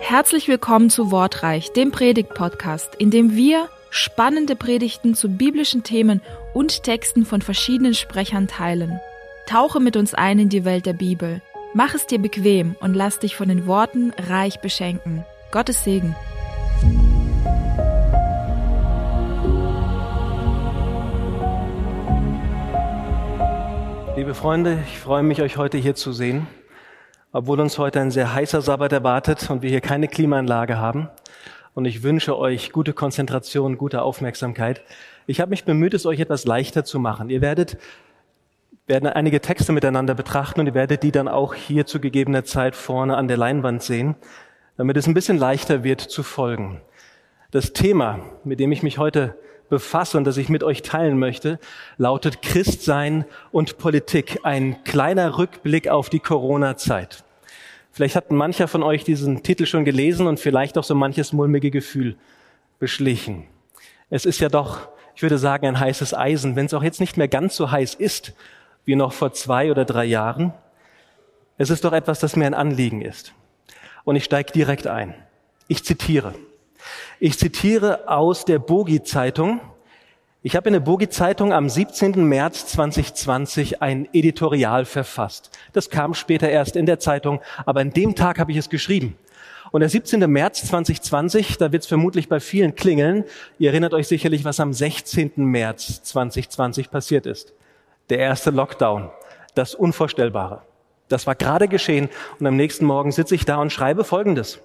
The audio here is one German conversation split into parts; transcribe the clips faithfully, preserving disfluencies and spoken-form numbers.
Herzlich willkommen zu Wortreich, dem Predigt-Podcast, in dem wir spannende Predigten zu biblischen Themen und Texten von verschiedenen Sprechern teilen. Tauche mit uns ein in die Welt der Bibel. Mach es dir bequem und lass dich von den Worten reich beschenken. Gottes Segen. Liebe Freunde, ich freue mich, euch heute hier zu sehen, obwohl uns heute ein sehr heißer Sabbat erwartet und wir hier keine Klimaanlage haben. Und ich wünsche euch gute Konzentration, gute Aufmerksamkeit. Ich habe mich bemüht, es euch etwas leichter zu machen. Ihr werdet werden einige Texte miteinander betrachten und ihr werdet die dann auch hier zu gegebener Zeit vorne an der Leinwand sehen, damit es ein bisschen leichter wird zu folgen. Das Thema, mit dem ich mich heute befasse und das ich mit euch teilen möchte, lautet Christsein und Politik. Ein kleiner Rückblick auf die Corona-Zeit. Vielleicht hat mancher von euch diesen Titel schon gelesen und vielleicht auch so manches mulmige Gefühl beschlichen. Es ist ja doch, ich würde sagen, ein heißes Eisen, wenn es auch jetzt nicht mehr ganz so heiß ist wie noch vor zwei oder drei Jahren. Es ist doch etwas, das mir ein Anliegen ist. Und ich steige direkt ein. Ich zitiere. Ich zitiere aus der Bogi-Zeitung. Ich habe in der Bogi-Zeitung am siebzehnten März zweitausendzwanzig ein Editorial verfasst. Das kam später erst in der Zeitung, aber an dem Tag habe ich es geschrieben. Und der siebzehnten März zweitausendzwanzig, da wird es vermutlich bei vielen klingeln. Ihr erinnert euch sicherlich, was am sechzehnten März zweitausendzwanzig passiert ist. Der erste Lockdown, das Unvorstellbare. Das war gerade geschehen und am nächsten Morgen sitze ich da und schreibe Folgendes.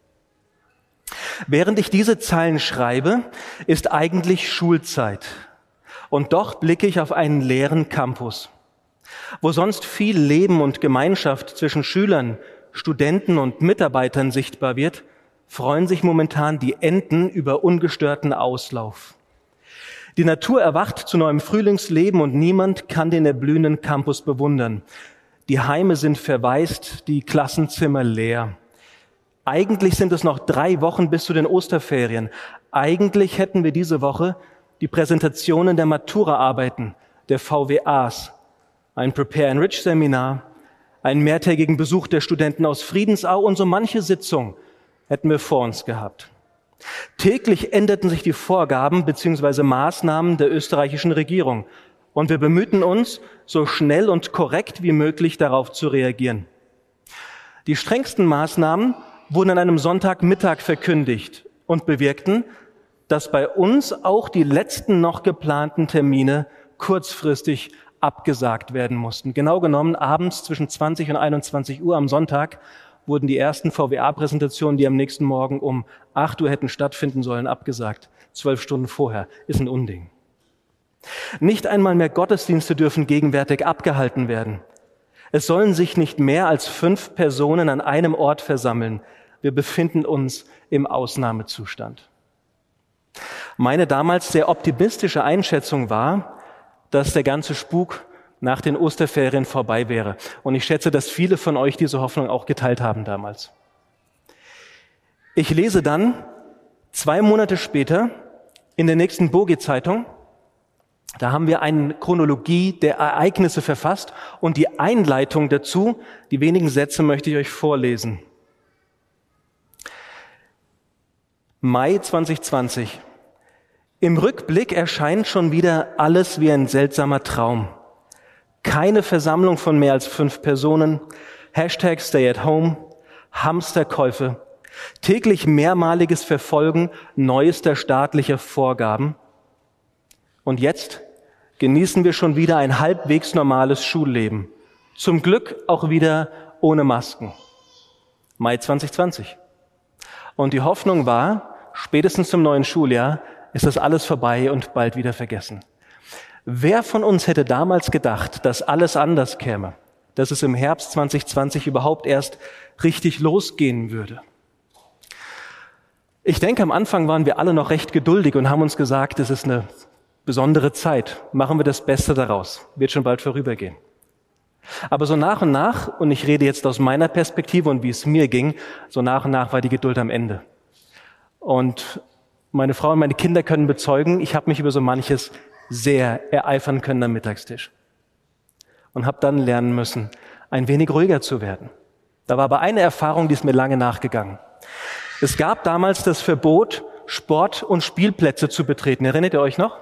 Während ich diese Zeilen schreibe, ist eigentlich Schulzeit. Und doch blicke ich auf einen leeren Campus, wo sonst viel Leben und Gemeinschaft zwischen Schülern, Studenten und Mitarbeitern sichtbar wird, freuen sich momentan die Enten über ungestörten Auslauf. Die Natur erwacht zu neuem Frühlingsleben und niemand kann den erblühenden Campus bewundern. Die Heime sind verwaist, die Klassenzimmer leer. Eigentlich sind es noch drei Wochen bis zu den Osterferien. Eigentlich hätten wir diese Woche die Präsentationen der Matura-Arbeiten, der V W As, ein Prepare and Rich Seminar, einen mehrtägigen Besuch der Studenten aus Friedensau und so manche Sitzung hätten wir vor uns gehabt. Täglich änderten sich die Vorgaben bzw. Maßnahmen der österreichischen Regierung und wir bemühten uns, so schnell und korrekt wie möglich darauf zu reagieren. Die strengsten Maßnahmen wurden an einem Sonntagmittag verkündigt und bewirkten, dass bei uns auch die letzten noch geplanten Termine kurzfristig abgesagt werden mussten. Genau genommen abends zwischen zwanzig und einundzwanzig Uhr am Sonntag wurden die ersten V W A-Präsentationen, die am nächsten Morgen um acht Uhr hätten stattfinden sollen, abgesagt. Zwölf Stunden vorher. Ist ein Unding. Nicht einmal mehr Gottesdienste dürfen gegenwärtig abgehalten werden. Es sollen sich nicht mehr als fünf Personen an einem Ort versammeln. Wir befinden uns im Ausnahmezustand. Meine damals sehr optimistische Einschätzung war, dass der ganze Spuk nach den Osterferien vorbei wäre. Und ich schätze, dass viele von euch diese Hoffnung auch geteilt haben damals. Ich lese dann zwei Monate später in der nächsten Bogi-Zeitung, da haben wir eine Chronologie der Ereignisse verfasst und die Einleitung dazu, die wenigen Sätze möchte ich euch vorlesen. Mai zweitausendzwanzig. Im Rückblick erscheint schon wieder alles wie ein seltsamer Traum. Keine Versammlung von mehr als fünf Personen, Hashtag Stay at Home, Hamsterkäufe, täglich mehrmaliges Verfolgen neuester staatlicher Vorgaben. Und jetzt genießen wir schon wieder ein halbwegs normales Schulleben. Zum Glück auch wieder ohne Masken. Mai zweitausendzwanzig. Und die Hoffnung war, spätestens zum neuen Schuljahr ist das alles vorbei und bald wieder vergessen. Wer von uns hätte damals gedacht, dass alles anders käme, dass es im Herbst zweitausendzwanzig überhaupt erst richtig losgehen würde? Ich denke, am Anfang waren wir alle noch recht geduldig und haben uns gesagt, es ist eine besondere Zeit. Machen wir das Beste daraus. Wird schon bald vorübergehen. Aber so nach und nach, und ich rede jetzt aus meiner Perspektive und wie es mir ging, so nach und nach war die Geduld am Ende. Und meine Frau und meine Kinder können bezeugen, ich habe mich über so manches sehr ereifern können am Mittagstisch. Und habe dann lernen müssen, ein wenig ruhiger zu werden. Da war aber eine Erfahrung, die ist mir lange nachgegangen. Es gab damals das Verbot, Sport- und Spielplätze zu betreten. Erinnert ihr euch noch?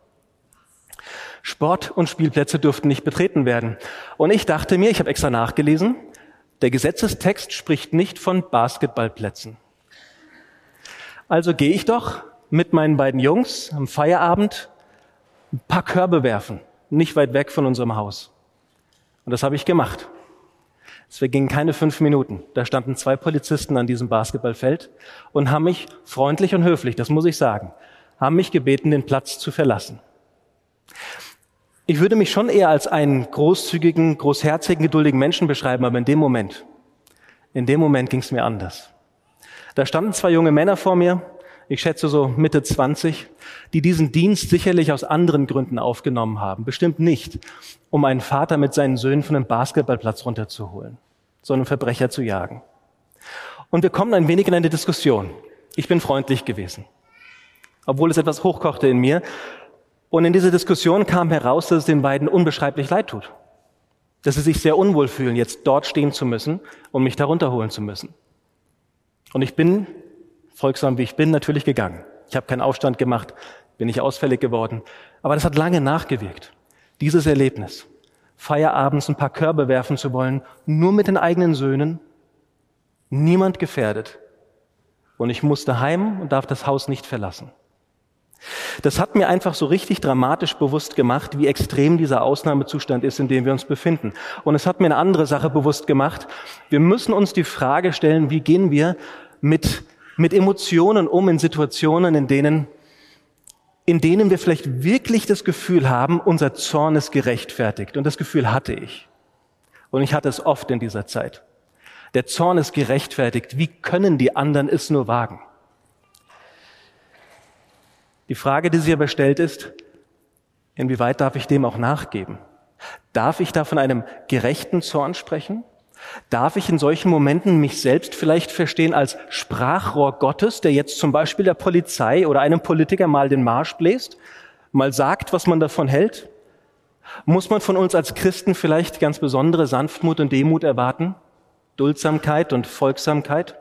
Sport- und Spielplätze durften nicht betreten werden. Und ich dachte mir, ich habe extra nachgelesen, der Gesetzestext spricht nicht von Basketballplätzen. Also gehe ich doch mit meinen beiden Jungs am Feierabend ein paar Körbe werfen, nicht weit weg von unserem Haus. Und das habe ich gemacht. Es vergingen keine fünf Minuten. Da standen zwei Polizisten an diesem Basketballfeld und haben mich freundlich und höflich, das muss ich sagen, haben mich gebeten, den Platz zu verlassen. Ich würde mich schon eher als einen großzügigen, großherzigen, geduldigen Menschen beschreiben, aber in dem Moment, in dem Moment ging es mir anders. Da standen zwei junge Männer vor mir, ich schätze so Mitte zwanzig, die diesen Dienst sicherlich aus anderen Gründen aufgenommen haben. Bestimmt nicht, um einen Vater mit seinen Söhnen von einem Basketballplatz runterzuholen, sondern Verbrecher zu jagen. Und wir kommen ein wenig in eine Diskussion. Ich bin freundlich gewesen, obwohl es etwas hochkochte in mir. Und in dieser Diskussion kam heraus, dass es den beiden unbeschreiblich leid tut. Dass sie sich sehr unwohl fühlen, jetzt dort stehen zu müssen und mich da runterholen zu müssen. Und ich bin, folgsam wie ich bin, natürlich gegangen. Ich habe keinen Aufstand gemacht, bin nicht ausfällig geworden. Aber das hat lange nachgewirkt. Dieses Erlebnis, feierabends ein paar Körbe werfen zu wollen, nur mit den eigenen Söhnen, niemand gefährdet. Und ich musste heim und darf das Haus nicht verlassen. Das hat mir einfach so richtig dramatisch bewusst gemacht, wie extrem dieser Ausnahmezustand ist, in dem wir uns befinden. Und es hat mir eine andere Sache bewusst gemacht. Wir müssen uns die Frage stellen, wie gehen wir mit, mit Emotionen um in Situationen, in denen, in denen wir vielleicht wirklich das Gefühl haben, unser Zorn ist gerechtfertigt. Und das Gefühl hatte ich. Und ich hatte es oft in dieser Zeit. Der Zorn ist gerechtfertigt. Wie können die anderen es nur wagen? Die Frage, die sich aber stellt, ist, inwieweit darf ich dem auch nachgeben? Darf ich da von einem gerechten Zorn sprechen? Darf ich in solchen Momenten mich selbst vielleicht verstehen als Sprachrohr Gottes, der jetzt zum Beispiel der Polizei oder einem Politiker mal den Marsch bläst, mal sagt, was man davon hält? Muss man von uns als Christen vielleicht ganz besondere Sanftmut und Demut erwarten? Duldsamkeit und Folgsamkeit?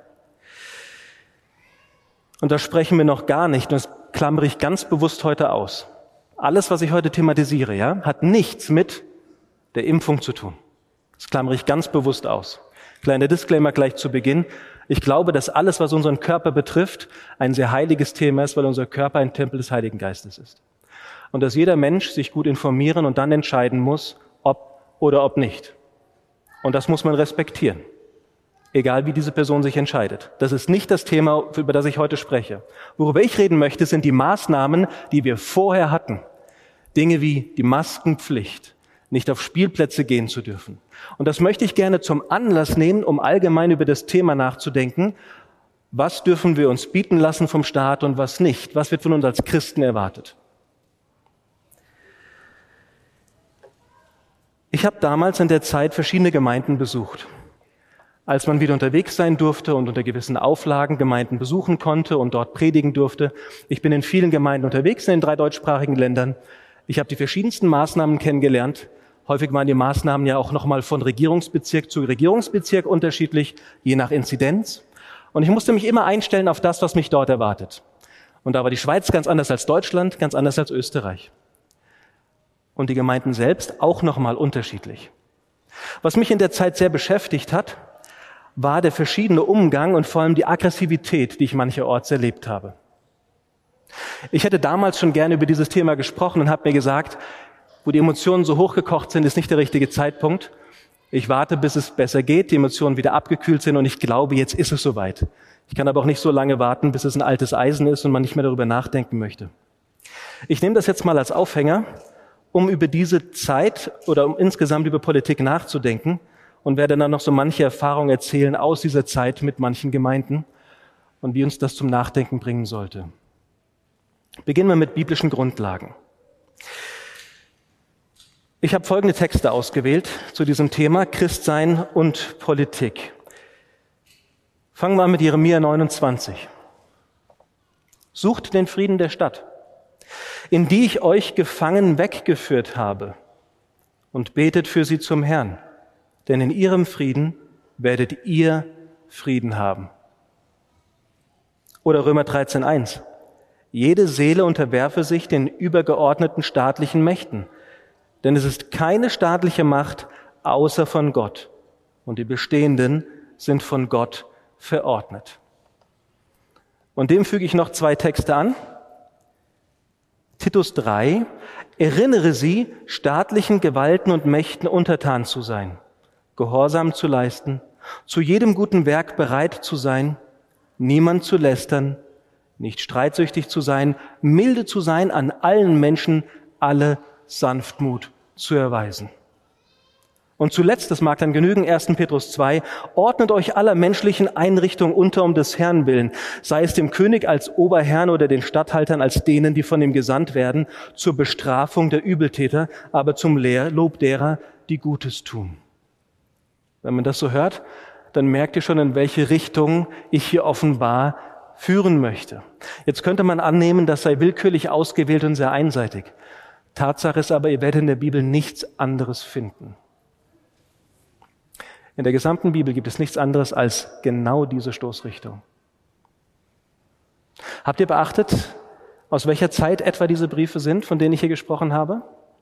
Und da sprechen wir noch gar nicht, und das klammere ich ganz bewusst heute aus. Alles, was ich heute thematisiere, ja, hat nichts mit der Impfung zu tun. Das klammere ich ganz bewusst aus. Kleiner Disclaimer gleich zu Beginn. Ich glaube, dass alles, was unseren Körper betrifft, ein sehr heiliges Thema ist, weil unser Körper ein Tempel des Heiligen Geistes ist. Und dass jeder Mensch sich gut informieren und dann entscheiden muss, ob oder ob nicht. Und das muss man respektieren. Egal wie diese Person sich entscheidet. Das ist nicht das Thema, über das ich heute spreche. Worüber ich reden möchte, sind die Maßnahmen, die wir vorher hatten. Dinge wie die Maskenpflicht, nicht auf Spielplätze gehen zu dürfen. Und das möchte ich gerne zum Anlass nehmen, um allgemein über das Thema nachzudenken. Was dürfen wir uns bieten lassen vom Staat und was nicht? Was wird von uns als Christen erwartet? Ich habe damals in der Zeit verschiedene Gemeinden besucht. Als man wieder unterwegs sein durfte und unter gewissen Auflagen Gemeinden besuchen konnte und dort predigen durfte. Ich bin in vielen Gemeinden unterwegs in den drei deutschsprachigen Ländern. Ich habe die verschiedensten Maßnahmen kennengelernt. Häufig waren die Maßnahmen ja auch nochmal von Regierungsbezirk zu Regierungsbezirk unterschiedlich, je nach Inzidenz. Und ich musste mich immer einstellen auf das, was mich dort erwartet. Und da war die Schweiz ganz anders als Deutschland, ganz anders als Österreich. Und die Gemeinden selbst auch nochmal unterschiedlich. Was mich in der Zeit sehr beschäftigt hat, war der verschiedene Umgang und vor allem die Aggressivität, die ich mancherorts erlebt habe. Ich hätte damals schon gerne über dieses Thema gesprochen und habe mir gesagt, wo die Emotionen so hochgekocht sind, ist nicht der richtige Zeitpunkt. Ich warte, bis es besser geht, die Emotionen wieder abgekühlt sind und ich glaube, jetzt ist es soweit. Ich kann aber auch nicht so lange warten, bis es ein altes Eisen ist und man nicht mehr darüber nachdenken möchte. Ich nehme das jetzt mal als Aufhänger, um über diese Zeit oder um insgesamt über Politik nachzudenken. Und werde dann noch so manche Erfahrungen erzählen aus dieser Zeit mit manchen Gemeinden und wie uns das zum Nachdenken bringen sollte. Beginnen wir mit biblischen Grundlagen. Ich habe folgende Texte ausgewählt zu diesem Thema Christsein und Politik. Fangen wir an mit Jeremia neunundzwanzig. Sucht den Frieden der Stadt, in die ich euch gefangen weggeführt habe, und betet für sie zum Herrn. Denn in ihrem Frieden werdet ihr Frieden haben. Oder Römer dreizehn eins. Jede Seele unterwerfe sich den übergeordneten staatlichen Mächten, denn es ist keine staatliche Macht außer von Gott, und die bestehenden sind von Gott verordnet. Und dem füge ich noch zwei Texte an. Titus drei, erinnere sie, staatlichen Gewalten und Mächten untertan zu sein, Gehorsam zu leisten, zu jedem guten Werk bereit zu sein, niemand zu lästern, nicht streitsüchtig zu sein, milde zu sein, an allen Menschen alle Sanftmut zu erweisen. Und zuletzt, das mag dann genügen, erster Petrus zwei, ordnet euch aller menschlichen Einrichtungen unter um des Herrn willen, sei es dem König als Oberherrn oder den Statthaltern als denen, die von ihm gesandt werden, zur Bestrafung der Übeltäter, aber zum Lob derer, die Gutes tun. Wenn man das so hört, dann merkt ihr schon, in welche Richtung ich hier offenbar führen möchte. Jetzt könnte man annehmen, das sei willkürlich ausgewählt und sehr einseitig. Tatsache ist aber, ihr werdet in der Bibel nichts anderes finden. In der gesamten Bibel gibt es nichts anderes als genau diese Stoßrichtung. Habt ihr beachtet, aus welcher Zeit etwa diese Briefe sind, von denen ich hier gesprochen habe?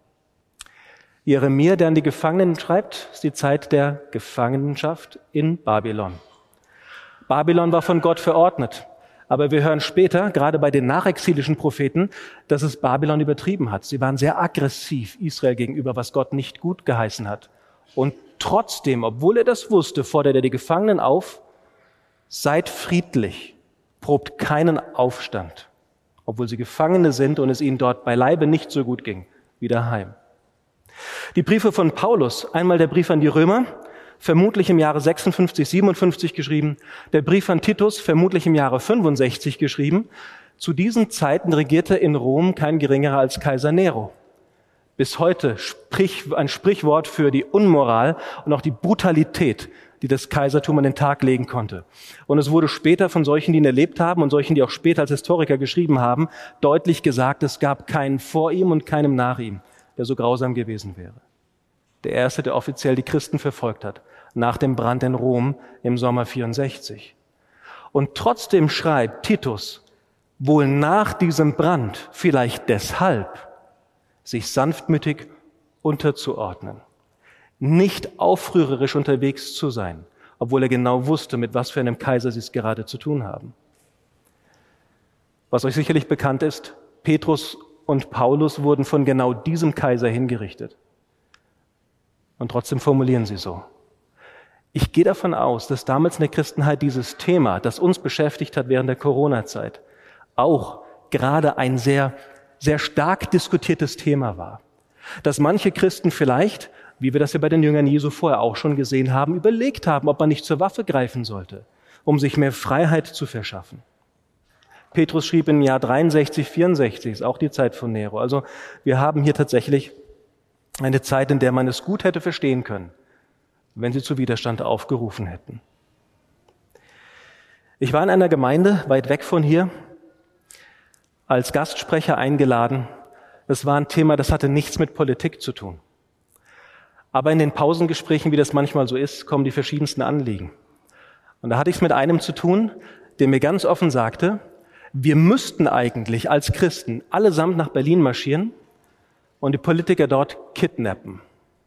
Jeremia, der an die Gefangenen schreibt, ist die Zeit der Gefangenschaft in Babylon. Babylon war von Gott verordnet. Aber wir hören später, gerade bei den nachexilischen Propheten, dass es Babylon übertrieben hat. Sie waren sehr aggressiv Israel gegenüber, was Gott nicht gut geheißen hat. Und trotzdem, obwohl er das wusste, fordert er die Gefangenen auf, seid friedlich, probt keinen Aufstand, obwohl sie Gefangene sind und es ihnen dort beileibe nicht so gut ging wie daheim. Die Briefe von Paulus, einmal der Brief an die Römer, vermutlich im Jahre sechsundfünfzig, siebenundfünfzig geschrieben, der Brief an Titus, vermutlich im Jahre fünfundsechzig geschrieben. Zu diesen Zeiten regierte in Rom kein geringerer als Kaiser Nero. Bis heute sprich, ein Sprichwort für die Unmoral und auch die Brutalität, die das Kaisertum an den Tag legen konnte. Und es wurde später von solchen, die ihn erlebt haben und solchen, die auch später als Historiker geschrieben haben, deutlich gesagt, es gab keinen vor ihm und keinem nach ihm, der so grausam gewesen wäre. Der erste, der offiziell die Christen verfolgt hat, nach dem Brand in Rom im Sommer vierundsechzig. Und trotzdem schreibt Titus, wohl nach diesem Brand, vielleicht deshalb, sich sanftmütig unterzuordnen, nicht aufrührerisch unterwegs zu sein, obwohl er genau wusste, mit was für einem Kaiser sie es gerade zu tun haben. Was euch sicherlich bekannt ist, Petrus und Paulus wurden von genau diesem Kaiser hingerichtet. Und trotzdem formulieren sie so. Ich gehe davon aus, dass damals in der Christenheit dieses Thema, das uns beschäftigt hat während der Corona-Zeit, auch gerade ein sehr sehr stark diskutiertes Thema war. Dass manche Christen vielleicht, wie wir das ja bei den Jüngern Jesu vorher auch schon gesehen haben, überlegt haben, ob man nicht zur Waffe greifen sollte, um sich mehr Freiheit zu verschaffen. Petrus schrieb im Jahr dreiundsechzig, vierundsechzig, ist auch die Zeit von Nero. Also wir haben hier tatsächlich eine Zeit, in der man es gut hätte verstehen können, wenn sie zu Widerstand aufgerufen hätten. Ich war in einer Gemeinde weit weg von hier, als Gastsprecher eingeladen. Das war ein Thema, das hatte nichts mit Politik zu tun. Aber in den Pausengesprächen, wie das manchmal so ist, kommen die verschiedensten Anliegen. Und da hatte ich es mit einem zu tun, der mir ganz offen sagte, wir müssten eigentlich als Christen allesamt nach Berlin marschieren und die Politiker dort kidnappen.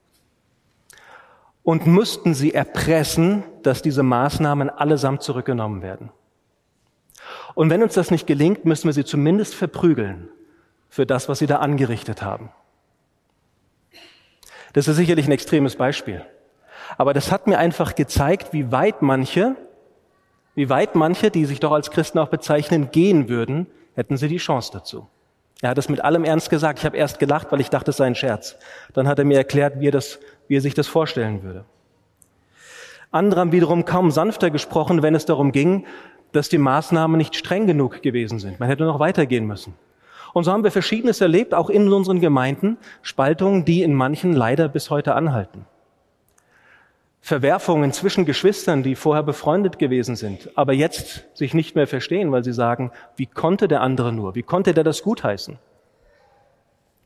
Und müssten sie erpressen, dass diese Maßnahmen allesamt zurückgenommen werden. Und wenn uns das nicht gelingt, müssen wir sie zumindest verprügeln für das, was sie da angerichtet haben. Das ist sicherlich ein extremes Beispiel. Aber das hat mir einfach gezeigt, wie weit manche, wie weit manche, die sich doch als Christen auch bezeichnen, gehen würden, hätten sie die Chance dazu. Er hat es mit allem Ernst gesagt. Ich habe erst gelacht, weil ich dachte, es sei ein Scherz. Dann hat er mir erklärt, wie er, das, wie er sich das vorstellen würde. Andere haben wiederum kaum sanfter gesprochen, wenn es darum ging, dass die Maßnahmen nicht streng genug gewesen sind. Man hätte noch weitergehen müssen. Und so haben wir Verschiedenes erlebt, auch in unseren Gemeinden, Spaltungen, die in manchen leider bis heute anhalten. Verwerfungen zwischen Geschwistern, die vorher befreundet gewesen sind, aber jetzt sich nicht mehr verstehen, weil sie sagen, wie konnte der andere nur, wie konnte der das gutheißen?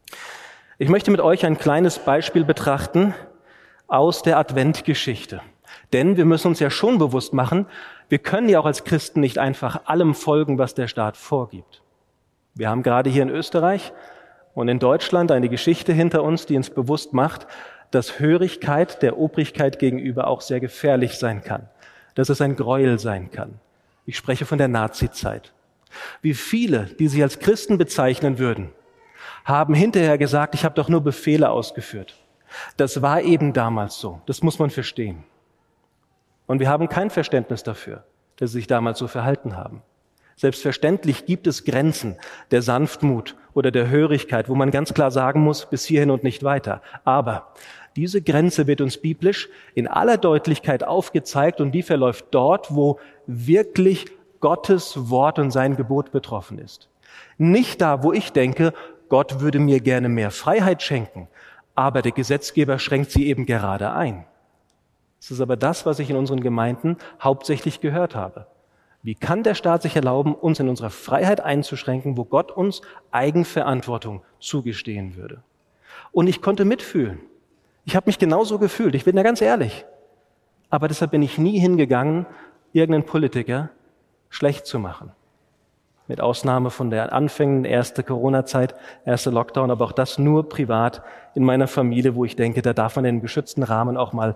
Ich möchte mit euch ein kleines Beispiel betrachten aus der Adventgeschichte. Denn wir müssen uns ja schon bewusst machen, wir können ja auch als Christen nicht einfach allem folgen, was der Staat vorgibt. Wir haben gerade hier in Österreich und in Deutschland eine Geschichte hinter uns, die uns bewusst macht, dass Hörigkeit der Obrigkeit gegenüber auch sehr gefährlich sein kann, dass es ein Gräuel sein kann. Ich spreche von der Nazizeit. Wie viele, die sich als Christen bezeichnen würden, haben hinterher gesagt, ich habe doch nur Befehle ausgeführt. Das war eben damals so, das muss man verstehen. Und wir haben kein Verständnis dafür, dass sie sich damals so verhalten haben. Selbstverständlich gibt es Grenzen der Sanftmut oder der Hörigkeit, wo man ganz klar sagen muss, bis hierhin und nicht weiter. Aber diese Grenze wird uns biblisch in aller Deutlichkeit aufgezeigt und die verläuft dort, wo wirklich Gottes Wort und sein Gebot betroffen ist. Nicht da, wo ich denke, Gott würde mir gerne mehr Freiheit schenken, aber der Gesetzgeber schränkt sie eben gerade ein. Das ist aber das, was ich in unseren Gemeinden hauptsächlich gehört habe. Wie kann der Staat sich erlauben, uns in unserer Freiheit einzuschränken, wo Gott uns Eigenverantwortung zugestehen würde? Und ich konnte mitfühlen. Ich habe mich genauso gefühlt, ich bin da ganz ehrlich. Aber deshalb bin ich nie hingegangen, irgendeinen Politiker schlecht zu machen. Mit Ausnahme von der Anfängen, erste Corona-Zeit, erste Lockdown, aber auch das nur privat in meiner Familie, wo ich denke, da darf man in einem geschützten Rahmen auch mal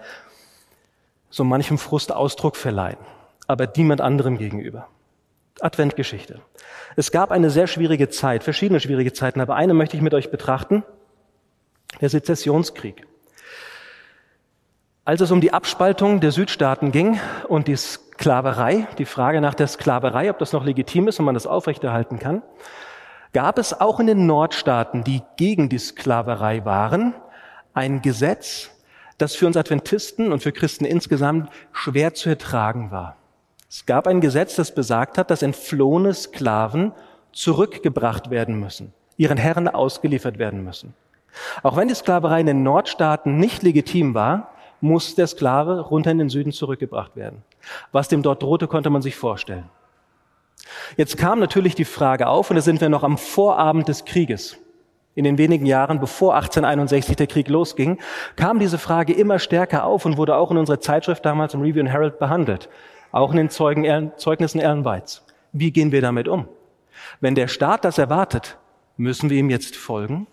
so manchem Frust Ausdruck verleihen, aber niemand anderem gegenüber. Adventgeschichte. Es gab eine sehr schwierige Zeit, verschiedene schwierige Zeiten, aber eine möchte ich mit euch betrachten, der Sezessionskrieg. Als es um die Abspaltung der Südstaaten ging und die Sklaverei, die Frage nach der Sklaverei, ob das noch legitim ist und man das aufrechterhalten kann, gab es auch in den Nordstaaten, die gegen die Sklaverei waren, ein Gesetz, das für uns Adventisten und für Christen insgesamt schwer zu ertragen war. Es gab ein Gesetz, das besagt hat, dass entflohene Sklaven zurückgebracht werden müssen, ihren Herren ausgeliefert werden müssen. Auch wenn die Sklaverei in den Nordstaaten nicht legitim war, muss der Sklave runter in den Süden zurückgebracht werden. Was dem dort drohte, konnte man sich vorstellen. Jetzt kam natürlich die Frage auf, und da sind wir noch am Vorabend des Krieges. In den wenigen Jahren, bevor achtzehnhunderteinundsechzig der Krieg losging, kam diese Frage immer stärker auf und wurde auch in unserer Zeitschrift damals im Review and Herald behandelt. Auch in den Zeugen, Zeugnissen Ellen Whites. Wie gehen wir damit um? Wenn der Staat das erwartet, müssen wir ihm jetzt folgen?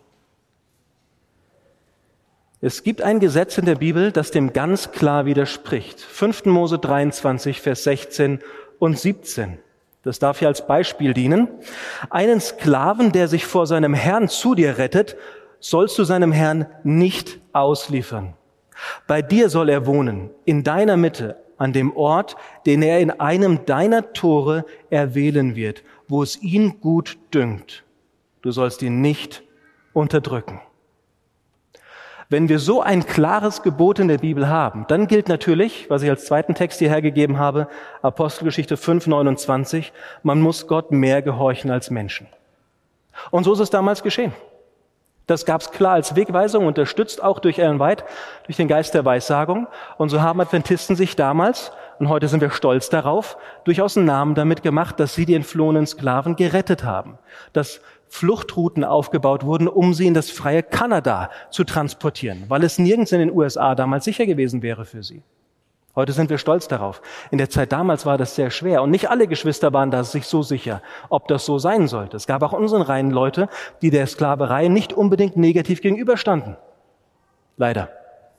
Es gibt ein Gesetz in der Bibel, das dem ganz klar widerspricht. fünfter Mose dreiundzwanzig, Vers sechzehn und siebzehn. Das darf hier als Beispiel dienen. Einen Sklaven, der sich vor seinem Herrn zu dir rettet, sollst du seinem Herrn nicht ausliefern. Bei dir soll er wohnen, in deiner Mitte, an dem Ort, den er in einem deiner Tore erwählen wird, wo es ihn gut dünkt. Du sollst ihn nicht unterdrücken. Wenn wir so ein klares Gebot in der Bibel haben, dann gilt natürlich, was ich als zweiten Text hierher gegeben habe, Apostelgeschichte fünf, neunundzwanzig, man muss Gott mehr gehorchen als Menschen. Und so ist es damals geschehen. Das gab es klar als Wegweisung, unterstützt auch durch Ellen White, durch den Geist der Weissagung. Und so haben Adventisten sich damals, und heute sind wir stolz darauf, durchaus einen Namen damit gemacht, dass sie die entflohenen Sklaven gerettet haben. Dass Fluchtrouten aufgebaut wurden, um sie in das freie Kanada zu transportieren, weil es nirgends in den U S A damals sicher gewesen wäre für sie. Heute sind wir stolz darauf. In der Zeit damals war das sehr schwer und nicht alle Geschwister waren da sich so sicher, ob das so sein sollte. Es gab auch unseren Reihen Leute, die der Sklaverei nicht unbedingt negativ gegenüberstanden. Leider.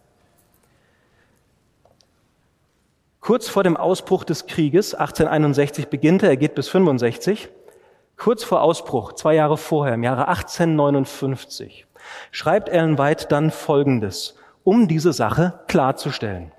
Kurz vor dem Ausbruch des Krieges, achtzehnhunderteinundsechzig beginnt er, er geht bis fünfundsechzig, kurz vor Ausbruch, zwei Jahre vorher, im Jahre achtzehnhundertneunundfünfzig, schreibt Ellen White dann Folgendes, um diese Sache klarzustellen.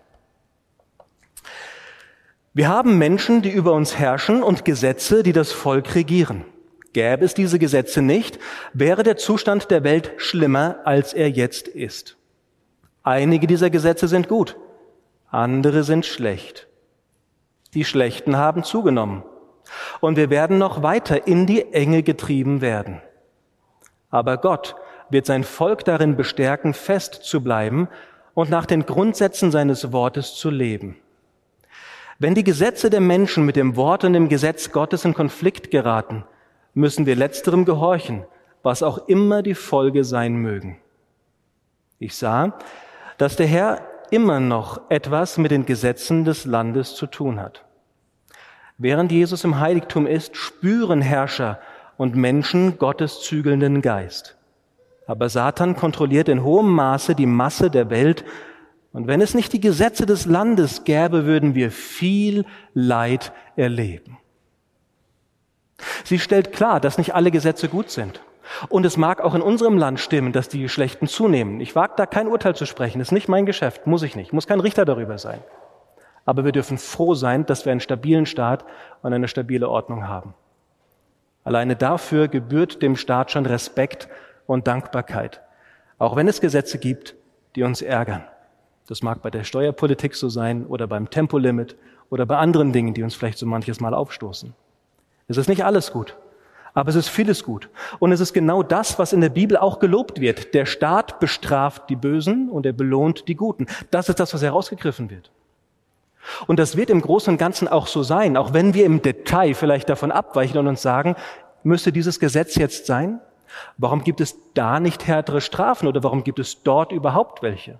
Wir haben Menschen, die über uns herrschen und Gesetze, die das Volk regieren. Gäbe es diese Gesetze nicht, wäre der Zustand der Welt schlimmer, als er jetzt ist. Einige dieser Gesetze sind gut, andere sind schlecht. Die Schlechten haben zugenommen. Und wir werden noch weiter in die Enge getrieben werden. Aber Gott wird sein Volk darin bestärken, fest zu bleiben und nach den Grundsätzen seines Wortes zu leben. Wenn die Gesetze der Menschen mit dem Wort und dem Gesetz Gottes in Konflikt geraten, müssen wir letzterem gehorchen, was auch immer die Folge sein mögen. Ich sah, dass der Herr immer noch etwas mit den Gesetzen des Landes zu tun hat. Während Jesus im Heiligtum ist, spüren Herrscher und Menschen Gottes zügelnden Geist. Aber Satan kontrolliert in hohem Maße die Masse der Welt. Und wenn es nicht die Gesetze des Landes gäbe, würden wir viel Leid erleben. Sie stellt klar, dass nicht alle Gesetze gut sind. Und es mag auch in unserem Land stimmen, dass die Schlechten zunehmen. Ich wage da kein Urteil zu sprechen. Das ist nicht mein Geschäft, muss ich nicht. Muss kein Richter darüber sein. Aber wir dürfen froh sein, dass wir einen stabilen Staat und eine stabile Ordnung haben. Alleine dafür gebührt dem Staat schon Respekt und Dankbarkeit. Auch wenn es Gesetze gibt, die uns ärgern. Das mag bei der Steuerpolitik so sein oder beim Tempolimit oder bei anderen Dingen, die uns vielleicht so manches Mal aufstoßen. Es ist nicht alles gut, aber es ist vieles gut. Und es ist genau das, was in der Bibel auch gelobt wird. Der Staat bestraft die Bösen und er belohnt die Guten. Das ist das, was herausgegriffen wird. Und das wird im Großen und Ganzen auch so sein, auch wenn wir im Detail vielleicht davon abweichen und uns sagen, müsste dieses Gesetz jetzt sein? Warum gibt es da nicht härtere Strafen oder warum gibt es dort überhaupt welche?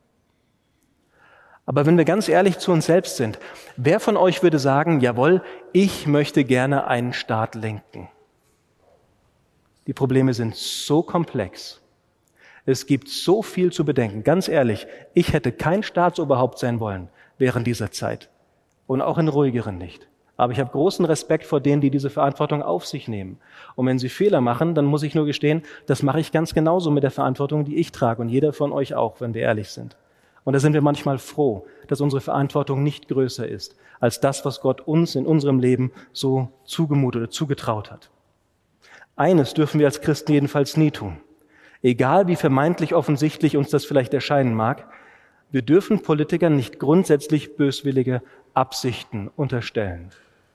Aber wenn wir ganz ehrlich zu uns selbst sind, wer von euch würde sagen, jawohl, ich möchte gerne einen Staat lenken? Die Probleme sind so komplex. Es gibt so viel zu bedenken. Ganz ehrlich, ich hätte kein Staatsoberhaupt sein wollen während dieser Zeit. Und auch in ruhigeren nicht. Aber ich habe großen Respekt vor denen, die diese Verantwortung auf sich nehmen. Und wenn sie Fehler machen, dann muss ich nur gestehen, das mache ich ganz genauso mit der Verantwortung, die ich trage. Und jeder von euch auch, wenn wir ehrlich sind. Und da sind wir manchmal froh, dass unsere Verantwortung nicht größer ist, als das, was Gott uns in unserem Leben so zugemutet oder zugetraut hat. Eines dürfen wir als Christen jedenfalls nie tun. Egal wie vermeintlich offensichtlich uns das vielleicht erscheinen mag, wir dürfen Politikern nicht grundsätzlich böswillige Absichten unterstellen.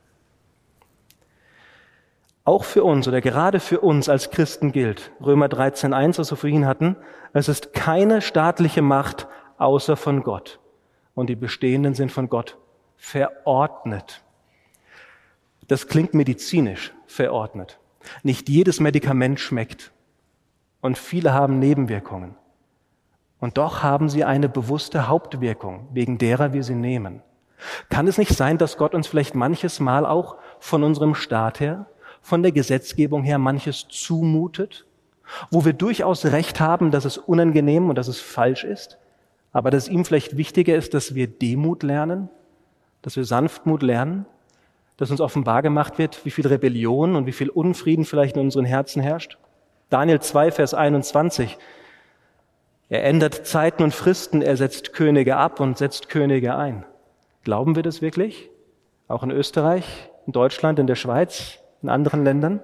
Auch für uns oder gerade für uns als Christen gilt, Römer dreizehn eins, was wir vorhin hatten, es ist keine staatliche Macht außer von Gott. Und die bestehenden sind von Gott verordnet. Das klingt medizinisch, verordnet. Nicht jedes Medikament schmeckt. Und viele haben Nebenwirkungen. Und doch haben sie eine bewusste Hauptwirkung, wegen derer wir sie nehmen. Kann es nicht sein, dass Gott uns vielleicht manches Mal auch von unserem Staat her, von der Gesetzgebung her manches zumutet, wo wir durchaus recht haben, dass es unangenehm und dass es falsch ist, aber dass es ihm vielleicht wichtiger ist, dass wir Demut lernen, dass wir Sanftmut lernen, dass uns offenbar gemacht wird, wie viel Rebellion und wie viel Unfrieden vielleicht in unseren Herzen herrscht? Daniel zwei, Vers einundzwanzig. Er ändert Zeiten und Fristen, er setzt Könige ab und setzt Könige ein. Glauben wir das wirklich? Auch in Österreich, in Deutschland, in der Schweiz, in anderen Ländern?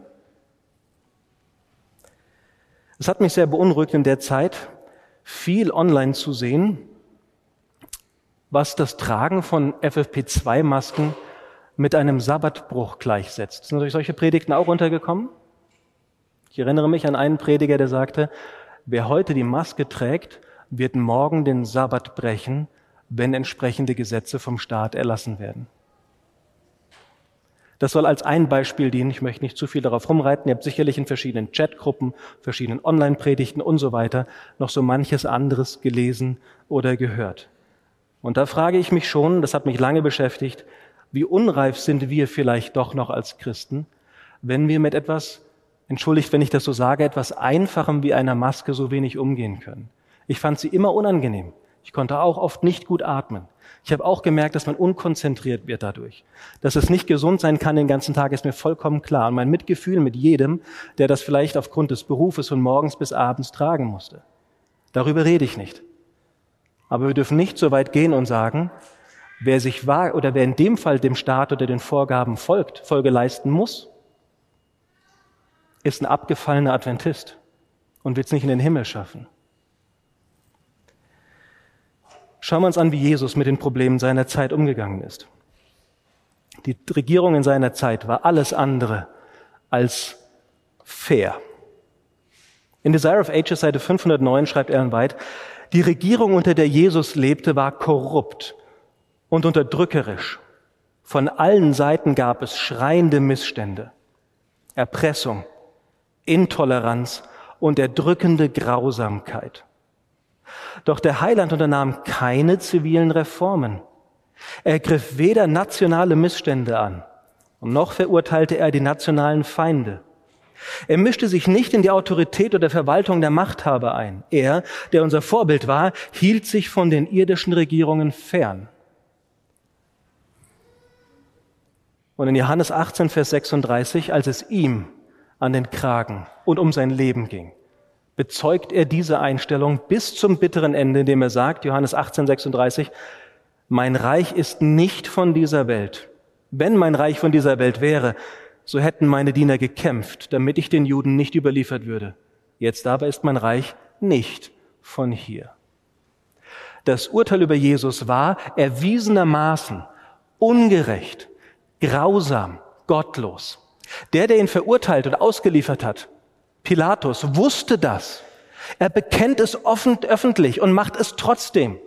Es hat mich sehr beunruhigt in der Zeit, viel online zu sehen, was das Tragen von F F P zwei Masken mit einem Sabbatbruch gleichsetzt. Sind euch solche Predigten auch untergekommen? Ich erinnere mich an einen Prediger, der sagte, wer heute die Maske trägt, wird morgen den Sabbat brechen, wenn entsprechende Gesetze vom Staat erlassen werden. Das soll als ein Beispiel dienen. Ich möchte nicht zu viel darauf rumreiten. Ihr habt sicherlich in verschiedenen Chatgruppen, verschiedenen Online-Predigten und so weiter noch so manches anderes gelesen oder gehört. Und da frage ich mich schon, das hat mich lange beschäftigt, wie unreif sind wir vielleicht doch noch als Christen, wenn wir mit etwas, entschuldigt, wenn ich das so sage, etwas Einfachem wie einer Maske so wenig umgehen können. Ich fand sie immer unangenehm. Ich konnte auch oft nicht gut atmen. Ich habe auch gemerkt, dass man unkonzentriert wird dadurch. Dass es nicht gesund sein kann den ganzen Tag, ist mir vollkommen klar. Und mein Mitgefühl mit jedem, der das vielleicht aufgrund des Berufes von morgens bis abends tragen musste. Darüber rede ich nicht. Aber wir dürfen nicht so weit gehen und sagen, wer sich wahr oder wer in dem Fall dem Staat oder den Vorgaben folgt, Folge leisten muss, ist ein abgefallener Adventist und wird es nicht in den Himmel schaffen. Schauen wir uns an, wie Jesus mit den Problemen seiner Zeit umgegangen ist. Die Regierung in seiner Zeit war alles andere als fair. In Desire of Ages, Seite fünfhundertneun, schreibt Ellen White, die Regierung, unter der Jesus lebte, war korrupt und unterdrückerisch. Von allen Seiten gab es schreiende Missstände, Erpressung, Intoleranz und erdrückende Grausamkeit. Doch der Heiland unternahm keine zivilen Reformen. Er griff weder nationale Missstände an, und noch verurteilte er die nationalen Feinde. Er mischte sich nicht in die Autorität oder Verwaltung der Machthaber ein. Er, der unser Vorbild war, hielt sich von den irdischen Regierungen fern. Und in Johannes achtzehn, Vers sechsunddreißig, als es ihm an den Kragen und um sein Leben ging, bezeugt er diese Einstellung bis zum bitteren Ende, indem er sagt, Johannes achtzehn, sechsunddreißig, mein Reich ist nicht von dieser Welt. Wenn mein Reich von dieser Welt wäre, so hätten meine Diener gekämpft, damit ich den Juden nicht überliefert würde. Jetzt aber ist mein Reich nicht von hier. Das Urteil über Jesus war erwiesenermaßen ungerecht, grausam, gottlos. Der, der ihn verurteilt und ausgeliefert hat, Pilatus, wusste das. Er bekennt es offen, öffentlich und macht es trotzdem.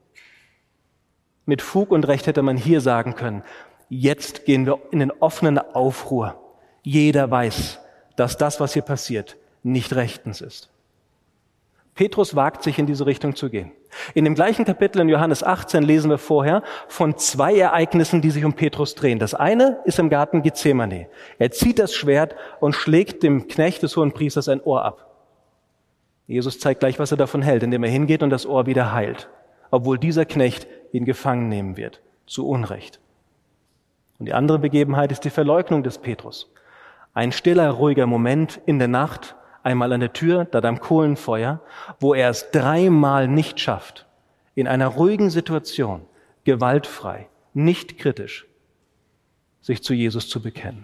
Mit Fug und Recht hätte man hier sagen können, jetzt gehen wir in den offenen Aufruhr. Jeder weiß, dass das, was hier passiert, nicht rechtens ist. Petrus wagt sich in diese Richtung zu gehen. In dem gleichen Kapitel in Johannes achtzehn lesen wir vorher von zwei Ereignissen, die sich um Petrus drehen. Das eine ist im Garten Gethsemane. Er zieht das Schwert und schlägt dem Knecht des Hohenpriesters ein Ohr ab. Jesus zeigt gleich, was er davon hält, indem er hingeht und das Ohr wieder heilt, obwohl dieser Knecht ihn gefangen nehmen wird, zu Unrecht. Und die andere Begebenheit ist die Verleugnung des Petrus. Ein stiller, ruhiger Moment in der Nacht, einmal an der Tür, dann am Kohlenfeuer, wo er es dreimal nicht schafft, in einer ruhigen Situation, gewaltfrei, nicht kritisch, sich zu Jesus zu bekennen.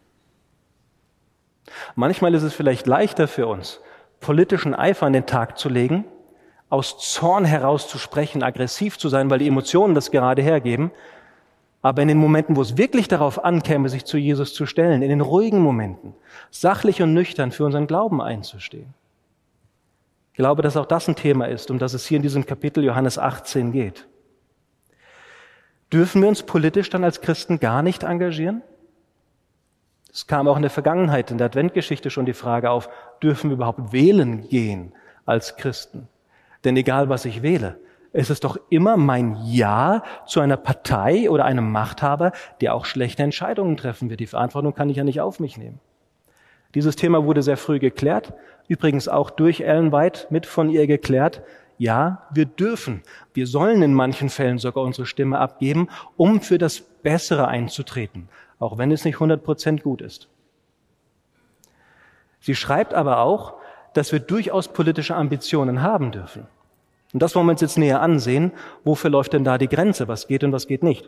Manchmal ist es vielleicht leichter für uns, politischen Eifer an den Tag zu legen, aus Zorn heraus zu sprechen, aggressiv zu sein, weil die Emotionen das gerade hergeben. Aber in den Momenten, wo es wirklich darauf ankäme, sich zu Jesus zu stellen, in den ruhigen Momenten, sachlich und nüchtern für unseren Glauben einzustehen. Ich glaube, dass auch das ein Thema ist, um das es hier in diesem Kapitel Johannes achtzehn geht. Dürfen wir uns politisch dann als Christen gar nicht engagieren? Es kam auch in der Vergangenheit, in der Adventgeschichte schon die Frage auf, dürfen wir überhaupt wählen gehen als Christen? Denn egal, was ich wähle, es ist doch immer mein Ja zu einer Partei oder einem Machthaber, der auch schlechte Entscheidungen treffen wird. Die Verantwortung kann ich ja nicht auf mich nehmen. Dieses Thema wurde sehr früh geklärt, übrigens auch durch Ellen White mit von ihr geklärt. Ja, wir dürfen, wir sollen in manchen Fällen sogar unsere Stimme abgeben, um für das Bessere einzutreten, auch wenn es nicht hundert Prozent gut ist. Sie schreibt aber auch, dass wir durchaus politische Ambitionen haben dürfen. Und das wollen wir uns jetzt näher ansehen. Wofür läuft denn da die Grenze? Was geht und was geht nicht?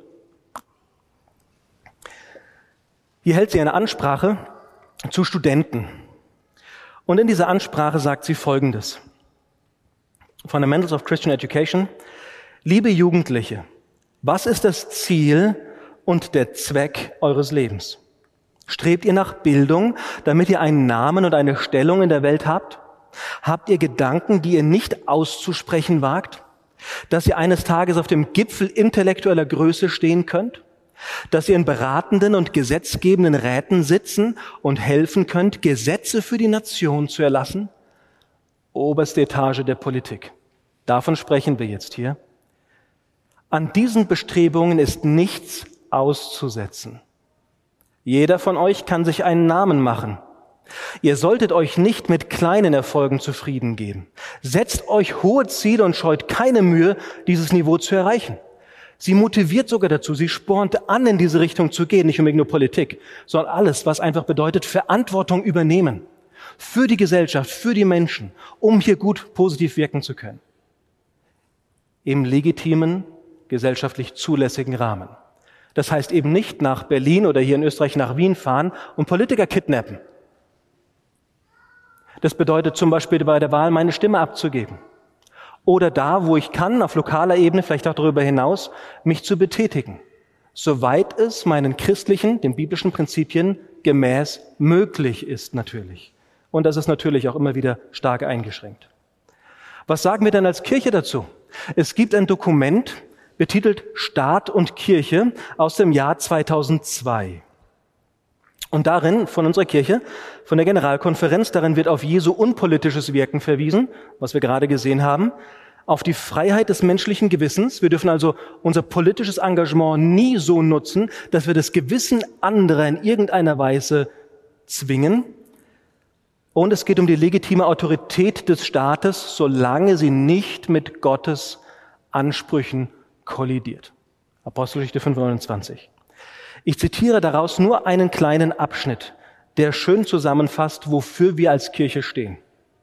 Hier hält sie eine Ansprache zu Studenten. Und in dieser Ansprache sagt sie Folgendes. Fundamentals of Christian Education. Liebe Jugendliche, was ist das Ziel und der Zweck eures Lebens? Strebt ihr nach Bildung, damit ihr einen Namen und eine Stellung in der Welt habt? Habt ihr Gedanken, die ihr nicht auszusprechen wagt? Dass ihr eines Tages auf dem Gipfel intellektueller Größe stehen könnt? Dass ihr in beratenden und gesetzgebenden Räten sitzen und helfen könnt, Gesetze für die Nation zu erlassen? Oberste Etage der Politik. Davon sprechen wir jetzt hier. An diesen Bestrebungen ist nichts auszusetzen. Jeder von euch kann sich einen Namen machen. Ihr solltet euch nicht mit kleinen Erfolgen zufrieden geben. Setzt euch hohe Ziele und scheut keine Mühe, dieses Niveau zu erreichen. Sie motiviert sogar dazu, sie spornt an, in diese Richtung zu gehen, nicht unbedingt nur Politik, sondern alles, was einfach bedeutet, Verantwortung übernehmen. Für die Gesellschaft, für die Menschen, um hier gut positiv wirken zu können. Im legitimen, gesellschaftlich zulässigen Rahmen. Das heißt eben nicht nach Berlin oder hier in Österreich nach Wien fahren und Politiker kidnappen. Das bedeutet zum Beispiel bei der Wahl meine Stimme abzugeben. Oder da, wo ich kann, auf lokaler Ebene, vielleicht auch darüber hinaus, mich zu betätigen. Soweit es meinen christlichen, den biblischen Prinzipien gemäß möglich ist natürlich. Und das ist natürlich auch immer wieder stark eingeschränkt. Was sagen wir denn als Kirche dazu? Es gibt ein Dokument, betitelt Staat und Kirche aus dem Jahr zweitausendzwei. Und darin, von unserer Kirche, von der Generalkonferenz, darin wird auf Jesu unpolitisches Wirken verwiesen, was wir gerade gesehen haben, auf die Freiheit des menschlichen Gewissens. Wir dürfen also unser politisches Engagement nie so nutzen, dass wir das Gewissen anderer in irgendeiner Weise zwingen. Und es geht um die legitime Autorität des Staates, solange sie nicht mit Gottes Ansprüchen kollidiert. Apostelgeschichte fünf neunundzwanzig. Ich zitiere daraus nur einen kleinen Abschnitt, der schön zusammenfasst, wofür wir als Kirche stehen.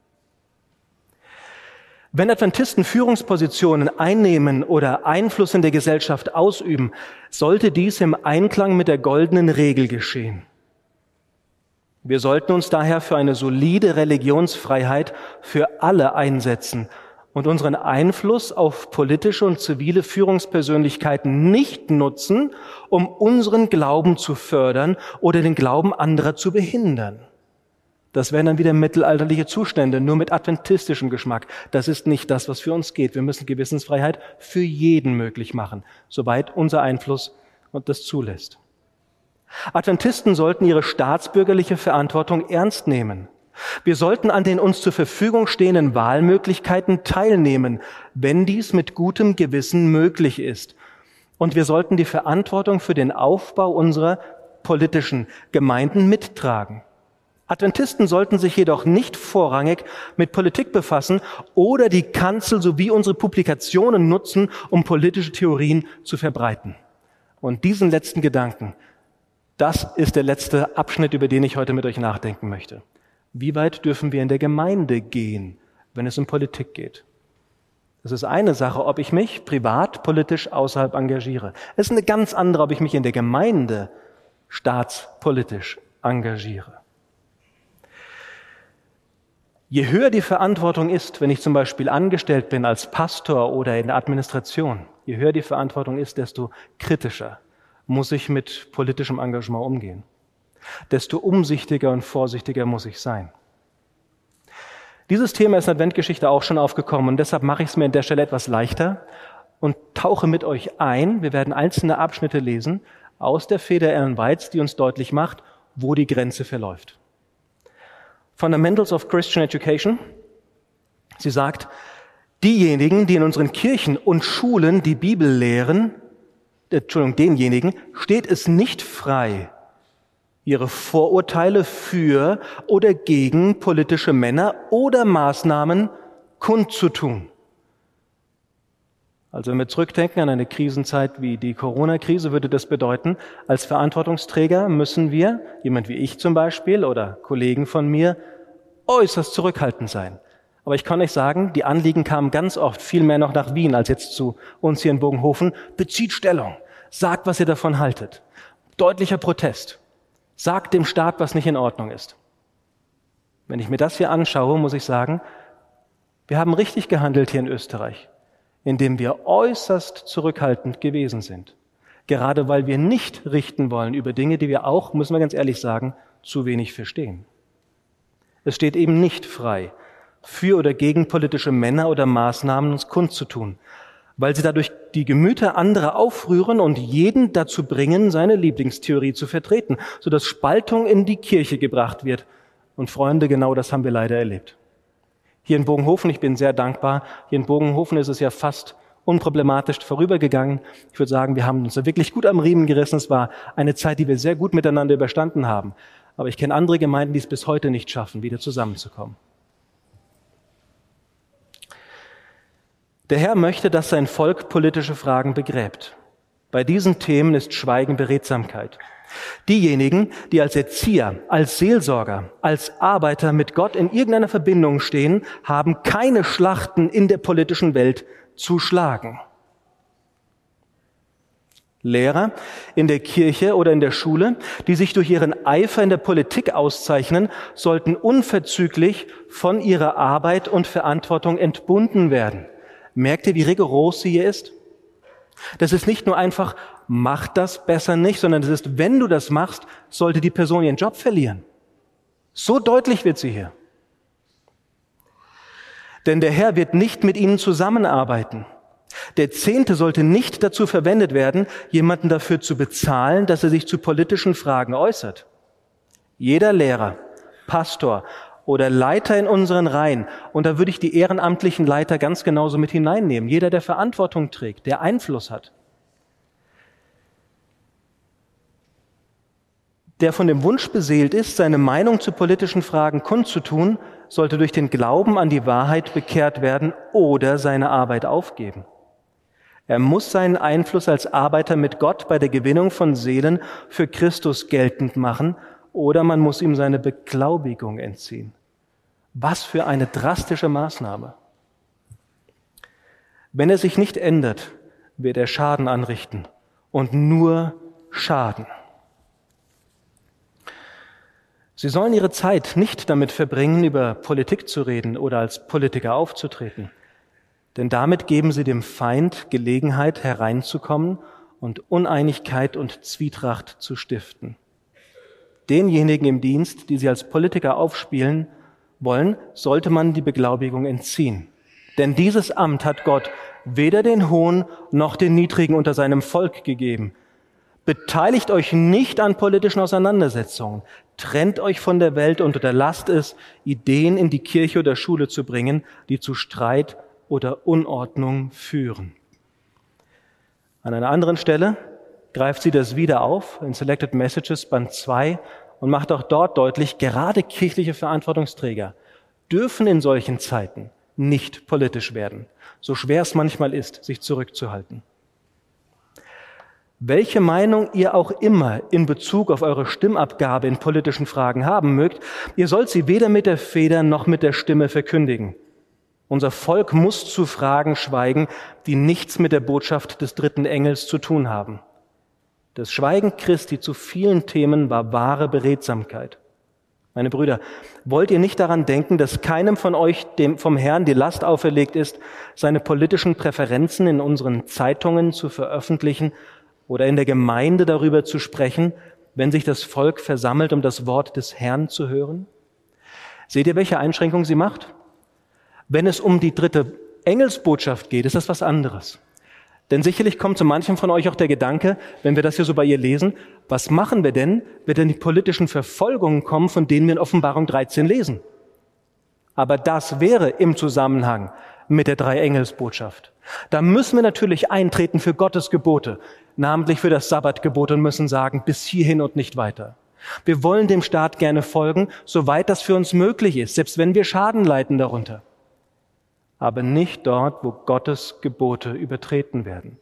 Wenn Adventisten Führungspositionen einnehmen oder Einfluss in der Gesellschaft ausüben, sollte dies im Einklang mit der goldenen Regel geschehen. Wir sollten uns daher für eine solide Religionsfreiheit für alle einsetzen und unseren Einfluss auf politische und zivile Führungspersönlichkeiten nicht nutzen, um unseren Glauben zu fördern oder den Glauben anderer zu behindern. Das wären dann wieder mittelalterliche Zustände, nur mit adventistischem Geschmack. Das ist nicht das, was für uns geht. Wir müssen Gewissensfreiheit für jeden möglich machen, soweit unser Einfluss und das zulässt. Adventisten sollten ihre staatsbürgerliche Verantwortung ernst nehmen. Wir sollten an den uns zur Verfügung stehenden Wahlmöglichkeiten teilnehmen, wenn dies mit gutem Gewissen möglich ist. Und wir sollten die Verantwortung für den Aufbau unserer politischen Gemeinden mittragen. Adventisten sollten sich jedoch nicht vorrangig mit Politik befassen oder die Kanzel sowie unsere Publikationen nutzen, um politische Theorien zu verbreiten. Und diesen letzten Gedanken, das ist der letzte Abschnitt, über den ich heute mit euch nachdenken möchte. Wie weit dürfen wir in der Gemeinde gehen, wenn es um Politik geht? Es ist eine Sache, ob ich mich privat, politisch außerhalb engagiere. Es ist eine ganz andere, ob ich mich in der Gemeinde staatspolitisch engagiere. Je höher die Verantwortung ist, wenn ich zum Beispiel angestellt bin als Pastor oder in der Administration, je höher die Verantwortung ist, desto kritischer muss ich mit politischem Engagement umgehen. Desto umsichtiger und vorsichtiger muss ich sein. Dieses Thema ist in der Adventgeschichte auch schon aufgekommen und deshalb mache ich es mir an der Stelle etwas leichter und tauche mit euch ein. Wir werden einzelne Abschnitte lesen aus der Feder Ellen Whites, die uns deutlich macht, wo die Grenze verläuft. Fundamentals of Christian Education. Sie sagt, diejenigen, die in unseren Kirchen und Schulen die Bibel lehren, Entschuldigung, denjenigen steht es nicht frei, ihre Vorurteile für oder gegen politische Männer oder Maßnahmen kundzutun. Also wenn wir zurückdenken an eine Krisenzeit wie die Corona-Krise, würde das bedeuten, als Verantwortungsträger müssen wir, jemand wie ich zum Beispiel oder Kollegen von mir, äußerst zurückhaltend sein. Aber ich kann euch sagen, die Anliegen kamen ganz oft viel mehr noch nach Wien als jetzt zu uns hier in Bogenhofen. Bezieht Stellung, sagt, was ihr davon haltet. Deutlicher Protest. Sagt dem Staat, was nicht in Ordnung ist. Wenn ich mir das hier anschaue, muss ich sagen, wir haben richtig gehandelt hier in Österreich, indem wir äußerst zurückhaltend gewesen sind. Gerade weil wir nicht richten wollen über Dinge, die wir auch, müssen wir ganz ehrlich sagen, zu wenig verstehen. Es steht eben nicht frei, für oder gegen politische Männer oder Maßnahmen uns kundzutun, weil sie dadurch die Gemüter anderer aufrühren und jeden dazu bringen, seine Lieblingstheorie zu vertreten, sodass Spaltung in die Kirche gebracht wird. Und Freunde, genau das haben wir leider erlebt. Hier in Bogenhofen, ich bin sehr dankbar, hier in Bogenhofen ist es ja fast unproblematisch vorübergegangen. Ich würde sagen, wir haben uns da wirklich gut am Riemen gerissen. Es war eine Zeit, die wir sehr gut miteinander überstanden haben. Aber ich kenne andere Gemeinden, die es bis heute nicht schaffen, wieder zusammenzukommen. Der Herr möchte, dass sein Volk politische Fragen begräbt. Bei diesen Themen ist Schweigen Beredsamkeit. Diejenigen, die als Erzieher, als Seelsorger, als Arbeiter mit Gott in irgendeiner Verbindung stehen, haben keine Schlachten in der politischen Welt zu schlagen. Lehrer in der Kirche oder in der Schule, die sich durch ihren Eifer in der Politik auszeichnen, sollten unverzüglich von ihrer Arbeit und Verantwortung entbunden werden. Merkt ihr, wie rigoros sie hier ist? Das ist nicht nur einfach, mach das besser nicht, sondern es ist, wenn du das machst, sollte die Person ihren Job verlieren. So deutlich wird sie hier. Denn der Herr wird nicht mit ihnen zusammenarbeiten. Der Zehnte sollte nicht dazu verwendet werden, jemanden dafür zu bezahlen, dass er sich zu politischen Fragen äußert. Jeder Lehrer, Pastor oder Leiter in unseren Reihen. Und da würde ich die ehrenamtlichen Leiter ganz genauso mit hineinnehmen. Jeder, der Verantwortung trägt, der Einfluss hat. Der von dem Wunsch beseelt ist, seine Meinung zu politischen Fragen kundzutun, sollte durch den Glauben an die Wahrheit bekehrt werden oder seine Arbeit aufgeben. Er muss seinen Einfluss als Arbeiter mit Gott bei der Gewinnung von Seelen für Christus geltend machen oder man muss ihm seine Beglaubigung entziehen. Was für eine drastische Maßnahme. Wenn er sich nicht ändert, wird er Schaden anrichten und nur Schaden. Sie sollen ihre Zeit nicht damit verbringen, über Politik zu reden oder als Politiker aufzutreten. Denn damit geben sie dem Feind Gelegenheit, hereinzukommen und Uneinigkeit und Zwietracht zu stiften. Denjenigen im Dienst, die sie als Politiker aufspielen wollen, sollte man die Beglaubigung entziehen. Denn dieses Amt hat Gott weder den Hohen noch den Niedrigen unter seinem Volk gegeben. Beteiligt euch nicht an politischen Auseinandersetzungen. Trennt euch von der Welt und unterlasst es, Ideen in die Kirche oder Schule zu bringen, die zu Streit oder Unordnung führen. An einer anderen Stelle greift sie das wieder auf, in Selected Messages Band zwei, und macht auch dort deutlich, gerade kirchliche Verantwortungsträger dürfen in solchen Zeiten nicht politisch werden, so schwer es manchmal ist, sich zurückzuhalten. Welche Meinung ihr auch immer in Bezug auf eure Stimmabgabe in politischen Fragen haben mögt, ihr sollt sie weder mit der Feder noch mit der Stimme verkündigen. Unser Volk muss zu Fragen schweigen, die nichts mit der Botschaft des dritten Engels zu tun haben. Das Schweigen Christi zu vielen Themen war wahre Beredsamkeit. Meine Brüder, wollt ihr nicht daran denken, dass keinem von euch dem vom Herrn die Last auferlegt ist, seine politischen Präferenzen in unseren Zeitungen zu veröffentlichen oder in der Gemeinde darüber zu sprechen, wenn sich das Volk versammelt, um das Wort des Herrn zu hören? Seht ihr, welche Einschränkung sie macht? Wenn es um die dritte Engelsbotschaft geht, ist das was anderes. Denn sicherlich kommt zu manchem von euch auch der Gedanke, wenn wir das hier so bei ihr lesen, was machen wir denn, wenn denn die politischen Verfolgungen kommen, von denen wir in Offenbarung dreizehn lesen? Aber das wäre im Zusammenhang mit der Drei-Engels-Botschaft. Da müssen wir natürlich eintreten für Gottes Gebote, namentlich für das Sabbatgebot, und müssen sagen, bis hierhin und nicht weiter. Wir wollen dem Staat gerne folgen, soweit das für uns möglich ist, selbst wenn wir Schaden leiden darunter. Aber nicht dort, wo Gottes Gebote übertreten werden.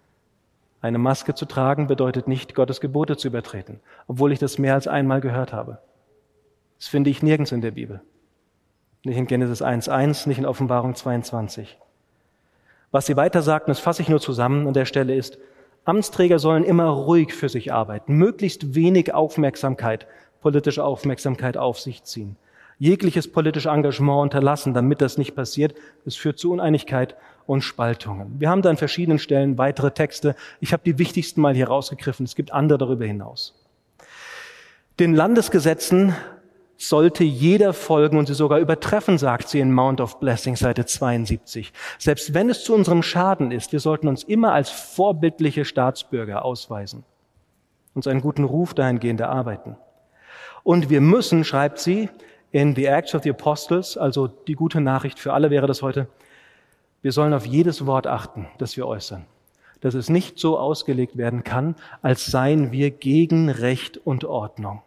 Eine Maske zu tragen bedeutet nicht, Gottes Gebote zu übertreten, obwohl ich das mehr als einmal gehört habe. Das finde ich nirgends in der Bibel. Nicht in Genesis eins eins, nicht in Offenbarung zweiundzwanzig. Was sie weiter sagten, das fasse ich nur zusammen an der Stelle, ist, Amtsträger sollen immer ruhig für sich arbeiten, möglichst wenig Aufmerksamkeit, politische Aufmerksamkeit auf sich ziehen. Jegliches politische Engagement unterlassen, damit das nicht passiert. Es führt zu Uneinigkeit und Spaltungen. Wir haben da an verschiedenen Stellen weitere Texte. Ich habe die wichtigsten mal hier rausgegriffen. Es gibt andere darüber hinaus. Den Landesgesetzen sollte jeder folgen und sie sogar übertreffen, sagt sie in Mount of Blessing, Seite zweiundsiebzig. Selbst wenn es zu unserem Schaden ist, wir sollten uns immer als vorbildliche Staatsbürger ausweisen, uns einen guten Ruf dahingehend erarbeiten. Und wir müssen, schreibt sie, in The Acts of the Apostles, also die gute Nachricht für alle wäre das heute, wir sollen auf jedes Wort achten, das wir äußern, dass es nicht so ausgelegt werden kann, als seien wir gegen Recht und Ordnung.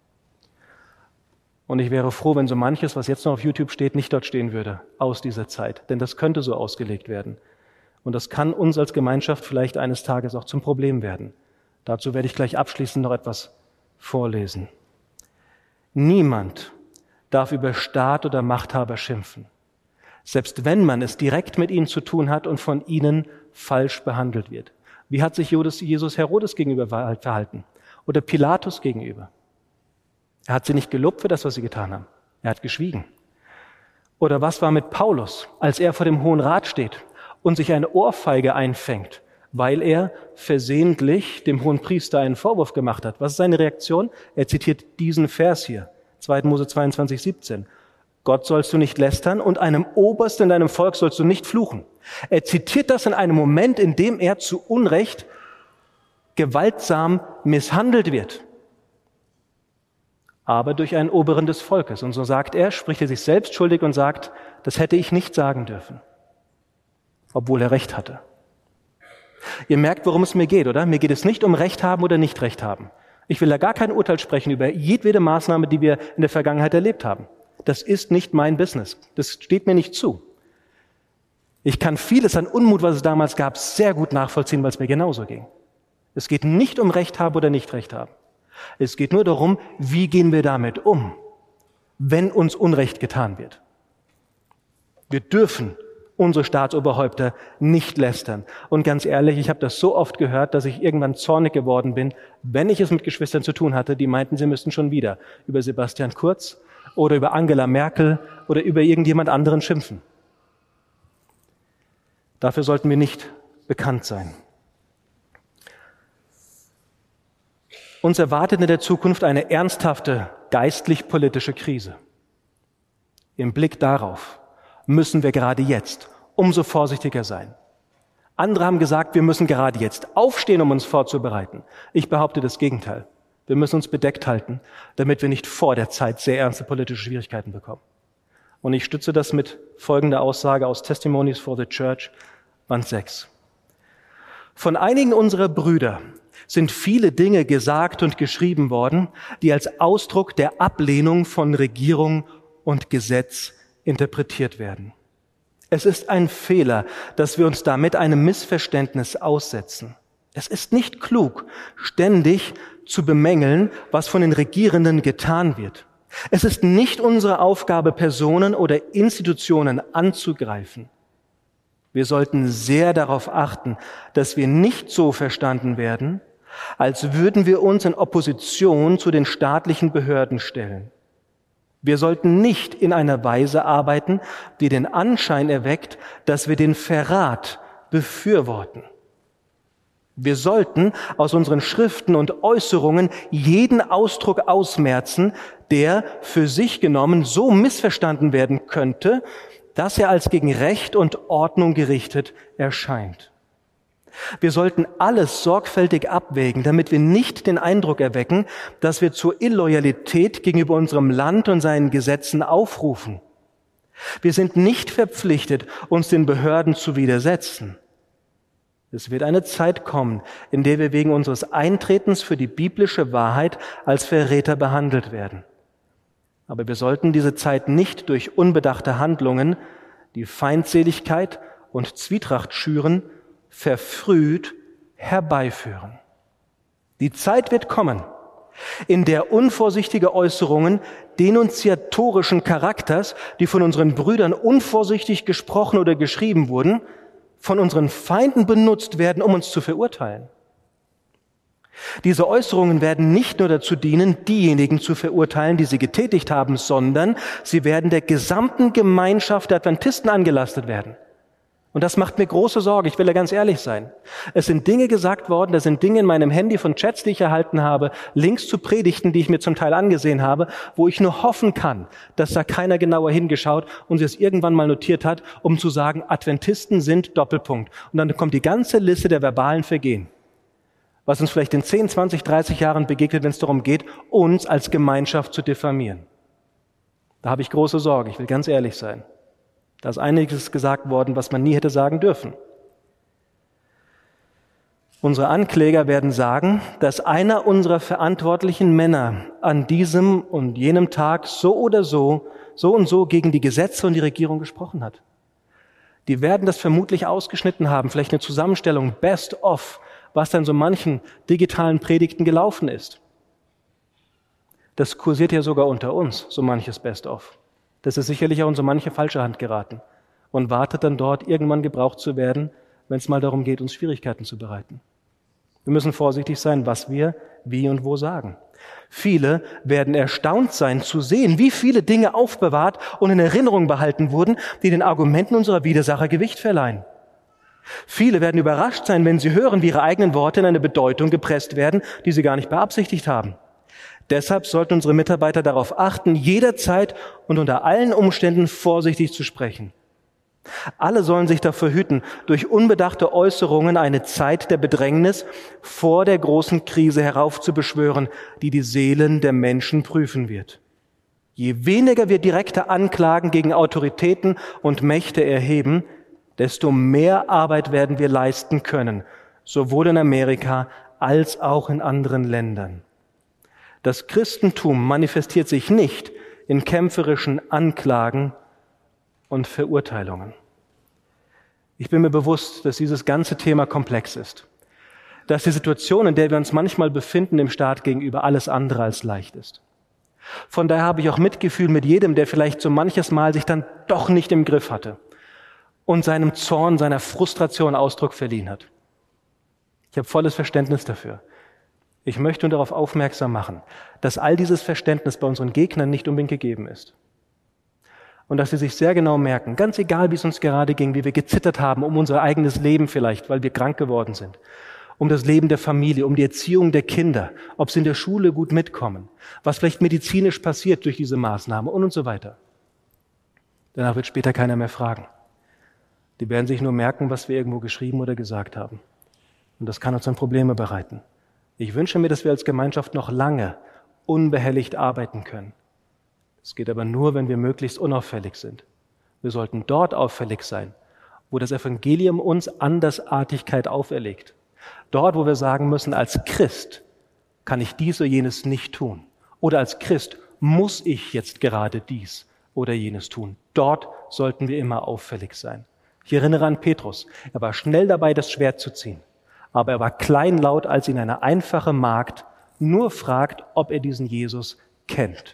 Und ich wäre froh, wenn so manches, was jetzt noch auf YouTube steht, nicht dort stehen würde, aus dieser Zeit. Denn das könnte so ausgelegt werden. Und das kann uns als Gemeinschaft vielleicht eines Tages auch zum Problem werden. Dazu werde ich gleich abschließend noch etwas vorlesen. Niemand darf über Staat oder Machthaber schimpfen, selbst wenn man es direkt mit ihnen zu tun hat und von ihnen falsch behandelt wird. Wie hat sich Jesus Herodes gegenüber verhalten? Oder Pilatus gegenüber? Er hat sie nicht gelobt für das, was sie getan haben. Er hat geschwiegen. Oder was war mit Paulus, als er vor dem Hohen Rat steht und sich eine Ohrfeige einfängt, weil er versehentlich dem Hohenpriester einen Vorwurf gemacht hat? Was ist seine Reaktion? Er zitiert diesen Vers hier, zweiter Mose zweiundzwanzig, siebzehn. Gott sollst du nicht lästern und einem Obersten in deinem Volk sollst du nicht fluchen. Er zitiert das in einem Moment, in dem er zu Unrecht gewaltsam misshandelt wird. aber durch einen Oberen des Volkes. Und so sagt er, spricht er sich selbst schuldig und sagt, das hätte ich nicht sagen dürfen, obwohl er Recht hatte. Ihr merkt, worum es mir geht, oder? Mir geht es nicht um Recht haben oder nicht Recht haben. Ich will da gar kein Urteil sprechen über jedwede Maßnahme, die wir in der Vergangenheit erlebt haben. Das ist nicht mein Business. Das steht mir nicht zu. Ich kann vieles an Unmut, was es damals gab, sehr gut nachvollziehen, weil es mir genauso ging. Es geht nicht um Recht haben oder nicht Recht haben. Es geht nur darum, wie gehen wir damit um, wenn uns Unrecht getan wird. Wir dürfen unsere Staatsoberhäupter nicht lästern. Und ganz ehrlich, ich habe das so oft gehört, dass ich irgendwann zornig geworden bin, wenn ich es mit Geschwistern zu tun hatte, die meinten, sie müssten schon wieder über Sebastian Kurz oder über Angela Merkel oder über irgendjemand anderen schimpfen. Dafür sollten wir nicht bekannt sein. Uns erwartet in der Zukunft eine ernsthafte geistlich-politische Krise. Im Blick darauf müssen wir gerade jetzt umso vorsichtiger sein. Andere haben gesagt, wir müssen gerade jetzt aufstehen, um uns vorzubereiten. Ich behaupte das Gegenteil. Wir müssen uns bedeckt halten, damit wir nicht vor der Zeit sehr ernste politische Schwierigkeiten bekommen. Und ich stütze das mit folgender Aussage aus Testimonies for the Church, Band sechs. Von einigen unserer Brüder sind viele Dinge gesagt und geschrieben worden, die als Ausdruck der Ablehnung von Regierung und Gesetz interpretiert werden. Es ist ein Fehler, dass wir uns damit einem Missverständnis aussetzen. Es ist nicht klug, ständig zu bemängeln, was von den Regierenden getan wird. Es ist nicht unsere Aufgabe, Personen oder Institutionen anzugreifen. Wir sollten sehr darauf achten, dass wir nicht so verstanden werden, als würden wir uns in Opposition zu den staatlichen Behörden stellen. Wir sollten nicht in einer Weise arbeiten, die den Anschein erweckt, dass wir den Verrat befürworten. Wir sollten aus unseren Schriften und Äußerungen jeden Ausdruck ausmerzen, der für sich genommen so missverstanden werden könnte, dass er als gegen Recht und Ordnung gerichtet erscheint. Wir sollten alles sorgfältig abwägen, damit wir nicht den Eindruck erwecken, dass wir zur Illoyalität gegenüber unserem Land und seinen Gesetzen aufrufen. Wir sind nicht verpflichtet, uns den Behörden zu widersetzen. Es wird eine Zeit kommen, in der wir wegen unseres Eintretens für die biblische Wahrheit als Verräter behandelt werden. Aber wir sollten diese Zeit nicht durch unbedachte Handlungen, die Feindseligkeit und Zwietracht schüren, verfrüht herbeiführen. Die Zeit wird kommen, in der unvorsichtige Äußerungen denunziatorischen Charakters, die von unseren Brüdern unvorsichtig gesprochen oder geschrieben wurden, von unseren Feinden benutzt werden, um uns zu verurteilen. Diese Äußerungen werden nicht nur dazu dienen, diejenigen zu verurteilen, die sie getätigt haben, sondern sie werden der gesamten Gemeinschaft der Adventisten angelastet werden. Und das macht mir große Sorge, ich will ja ganz ehrlich sein. Es sind Dinge gesagt worden, da sind Dinge in meinem Handy von Chats, die ich erhalten habe, Links zu Predigten, die ich mir zum Teil angesehen habe, wo ich nur hoffen kann, dass da keiner genauer hingeschaut und sie es irgendwann mal notiert hat, um zu sagen, Adventisten sind Doppelpunkt. Und dann kommt die ganze Liste der verbalen Vergehen, was uns vielleicht in zehn, zwanzig, dreißig Jahren begegnet, wenn es darum geht, uns als Gemeinschaft zu diffamieren. Da habe ich große Sorge, ich will ganz ehrlich sein. Da ist einiges gesagt worden, was man nie hätte sagen dürfen. Unsere Ankläger werden sagen, dass einer unserer verantwortlichen Männer an diesem und jenem Tag so oder so, so und so gegen die Gesetze und die Regierung gesprochen hat. Die werden das vermutlich ausgeschnitten haben, vielleicht eine Zusammenstellung best of, was dann so manchen digitalen Predigten gelaufen ist. Das kursiert ja sogar unter uns, so manches best of. Das ist sicherlich auch in so manche falsche Hand geraten und wartet dann dort, irgendwann gebraucht zu werden, wenn es mal darum geht, uns Schwierigkeiten zu bereiten. Wir müssen vorsichtig sein, was wir wie und wo sagen. Viele werden erstaunt sein zu sehen, wie viele Dinge aufbewahrt und in Erinnerung behalten wurden, die den Argumenten unserer Widersacher Gewicht verleihen. Viele werden überrascht sein, wenn sie hören, wie ihre eigenen Worte in eine Bedeutung gepresst werden, die sie gar nicht beabsichtigt haben. Deshalb sollten unsere Mitarbeiter darauf achten, jederzeit und unter allen Umständen vorsichtig zu sprechen. Alle sollen sich dafür hüten, durch unbedachte Äußerungen eine Zeit der Bedrängnis vor der großen Krise heraufzubeschwören, die die Seelen der Menschen prüfen wird. Je weniger wir direkte Anklagen gegen Autoritäten und Mächte erheben, desto mehr Arbeit werden wir leisten können, sowohl in Amerika als auch in anderen Ländern. Das Christentum manifestiert sich nicht in kämpferischen Anklagen und Verurteilungen. Ich bin mir bewusst, dass dieses ganze Thema komplex ist, dass die Situation, in der wir uns manchmal befinden, dem Staat gegenüber alles andere als leicht ist. Von daher habe ich auch Mitgefühl mit jedem, der vielleicht so manches Mal sich dann doch nicht im Griff hatte und seinem Zorn, seiner Frustration Ausdruck verliehen hat. Ich habe volles Verständnis dafür. Ich möchte nur darauf aufmerksam machen, dass all dieses Verständnis bei unseren Gegnern nicht unbedingt gegeben ist. Und dass sie sich sehr genau merken, ganz egal, wie es uns gerade ging, wie wir gezittert haben um unser eigenes Leben vielleicht, weil wir krank geworden sind, um das Leben der Familie, um die Erziehung der Kinder, ob sie in der Schule gut mitkommen, was vielleicht medizinisch passiert durch diese Maßnahme und und so weiter. Danach wird später keiner mehr fragen. Die werden sich nur merken, was wir irgendwo geschrieben oder gesagt haben. Und das kann uns dann Probleme bereiten. Ich wünsche mir, dass wir als Gemeinschaft noch lange unbehelligt arbeiten können. Es geht aber nur, wenn wir möglichst unauffällig sind. Wir sollten dort auffällig sein, wo das Evangelium uns Andersartigkeit auferlegt. Dort, wo wir sagen müssen, als Christ kann ich dies oder jenes nicht tun. Oder als Christ muss ich jetzt gerade dies oder jenes tun. Dort sollten wir immer auffällig sein. Ich erinnere an Petrus. Er war schnell dabei, das Schwert zu ziehen. Aber er war kleinlaut, als ihn eine einfache Magd nur fragt, ob er diesen Jesus kennt.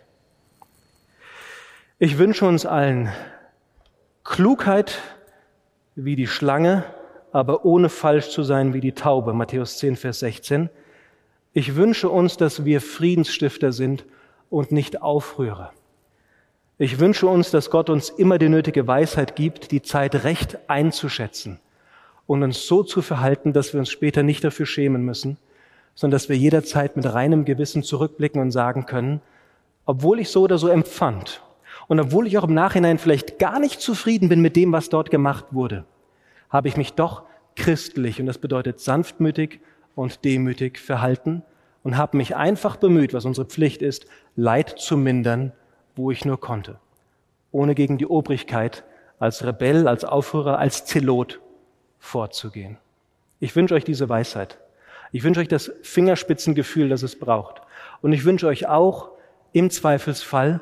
Ich wünsche uns allen Klugheit wie die Schlange, aber ohne falsch zu sein wie die Taube. Matthäus zehn, Vers sechzehn. Ich wünsche uns, dass wir Friedensstifter sind und nicht Aufrührer. Ich wünsche uns, dass Gott uns immer die nötige Weisheit gibt, die Zeit recht einzuschätzen und uns so zu verhalten, dass wir uns später nicht dafür schämen müssen, sondern dass wir jederzeit mit reinem Gewissen zurückblicken und sagen können, obwohl ich so oder so empfand und obwohl ich auch im Nachhinein vielleicht gar nicht zufrieden bin mit dem, was dort gemacht wurde, habe ich mich doch christlich, und das bedeutet sanftmütig und demütig verhalten und habe mich einfach bemüht, was unsere Pflicht ist, Leid zu mindern, wo ich nur konnte, ohne gegen die Obrigkeit als Rebell, als Aufrührer, als Zelot vorzugehen. Ich wünsche euch diese Weisheit. Ich wünsche euch das Fingerspitzengefühl, das es braucht. Und ich wünsche euch auch im Zweifelsfall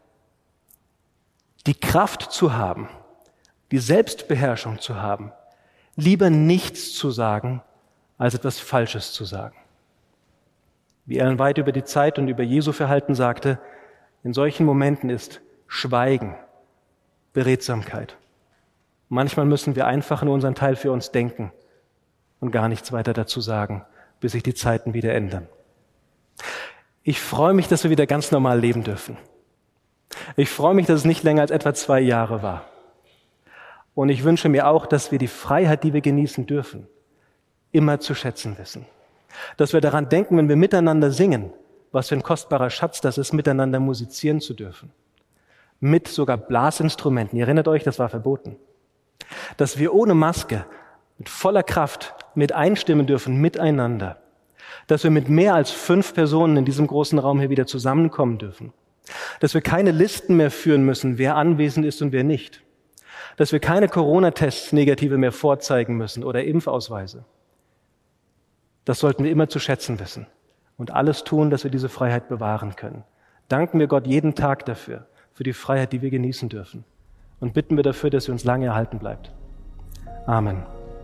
die Kraft zu haben, die Selbstbeherrschung zu haben, lieber nichts zu sagen, als etwas Falsches zu sagen. Wie Ellen White über die Zeit und über Jesu Verhalten sagte, in solchen Momenten ist Schweigen Beredsamkeit. Manchmal müssen wir einfach nur unseren Teil für uns denken und gar nichts weiter dazu sagen, bis sich die Zeiten wieder ändern. Ich freue mich, dass wir wieder ganz normal leben dürfen. Ich freue mich, dass es nicht länger als etwa zwei Jahre war. Und ich wünsche mir auch, dass wir die Freiheit, die wir genießen dürfen, immer zu schätzen wissen. Dass wir daran denken, wenn wir miteinander singen, was für ein kostbarer Schatz das ist, miteinander musizieren zu dürfen. Mit sogar Blasinstrumenten. Ihr erinnert euch, das war verboten. Dass wir ohne Maske, mit voller Kraft mit einstimmen dürfen, miteinander. Dass wir mit mehr als fünf Personen in diesem großen Raum hier wieder zusammenkommen dürfen. Dass wir keine Listen mehr führen müssen, wer anwesend ist und wer nicht. Dass wir keine Corona-Tests negative mehr vorzeigen müssen oder Impfausweise. Das sollten wir immer zu schätzen wissen und alles tun, dass wir diese Freiheit bewahren können. Danken wir Gott jeden Tag dafür, für die Freiheit, die wir genießen dürfen. Und bitten wir dafür, dass sie uns lange erhalten bleibt. Amen.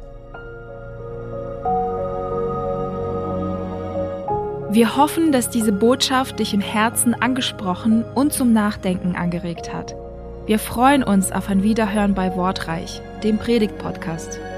Wir hoffen, dass diese Botschaft dich im Herzen angesprochen und zum Nachdenken angeregt hat. Wir freuen uns auf ein Wiederhören bei Wortreich, dem Predigt-Podcast.